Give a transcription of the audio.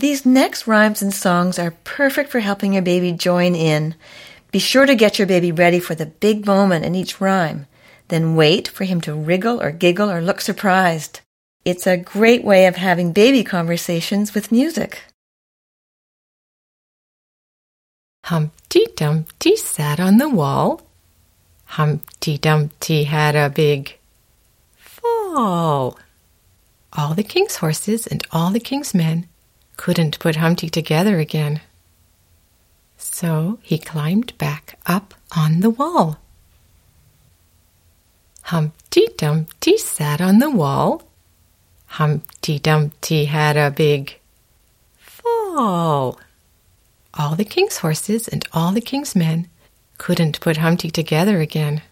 These next rhymes and songs are perfect for helping your baby join in. Be sure to get your baby ready for the big moment in each rhyme. Then wait for him to wriggle or giggle or look surprised. It's a great way of having baby conversations with music. Humpty Dumpty sat on the wall. Humpty Dumpty had a big fall. All the king's horses and all the king's men couldn't put Humpty together again. So he climbed back up on the wall. Humpty Dumpty sat on the wall. Humpty Dumpty had a big fall. All the king's horses and all the king's men couldn't put Humpty together again.